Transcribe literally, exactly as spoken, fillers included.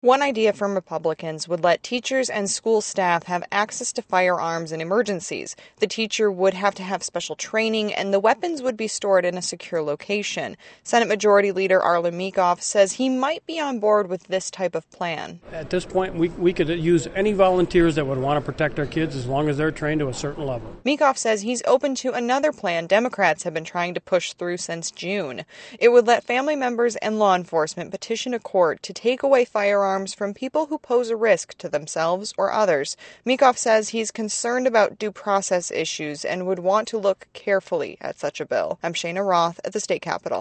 One idea from Republicans would let teachers and school staff have access to firearms in emergencies. The teacher would have to have special training, and the weapons would be stored in a secure location. Senate Majority Leader Arlen Meekhof says he might be on board with this type of plan. At this point, we, we could use any volunteers that would want to protect our kids as long as they're trained to a certain level. Meekhof says he's open to another plan Democrats have been trying to push through since June. It would let family members and law enforcement petition a court to take away firearms from people who pose a risk to themselves or others. Meekhof says he's concerned about due process issues and would want to look carefully at such a bill. I'm Shana Roth at the State Capitol.